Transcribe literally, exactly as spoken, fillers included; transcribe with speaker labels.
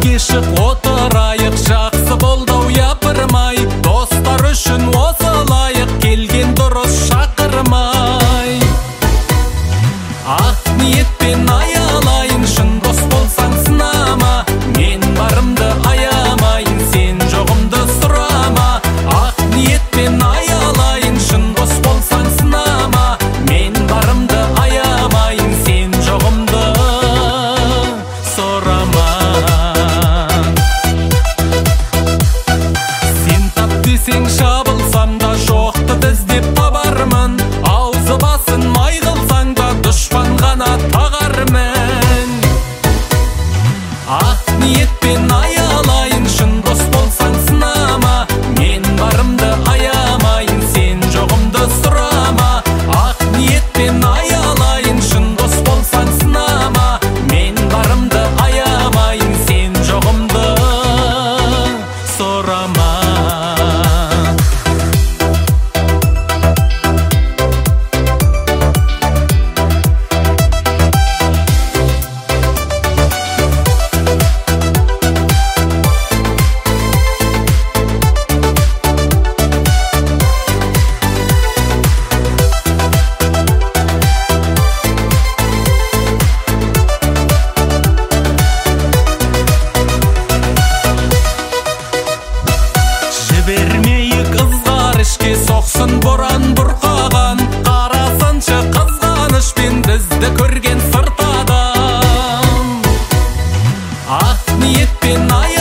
Speaker 1: кешіп отырайық, жақсы болдау япырмай, достар үшін осы лайық, келген дұрыс шақырмай. Ақ ниетпен аялайын, шын дос болсаң сынама, мен барымды аямайын, сен жоғымды сұрама. Ақ ниетпен аялайын, шын дос болсаң сынама, мен барымды аямайын, сен жоғымды сұрама. Сен тап десең шабылсам да, жоқты іздеп табармын, аузы басын май қылсаң да, дұшпан ғана тағармын. Ақ ниетпен аялайын, шын дос болсаң сынама, мен барымды аямайын, сен жоғымды сұрама. Ақ ниетпен аялайын, шын дос болсаң сынама, мен барымды аямайын, сен жоғымды сұрама. Жібермейік ызғар ішке, соқсын боран бұрқаған, қарасыншы қызғанышпен бізді көрген сырт адам. Ақ ниетпен ай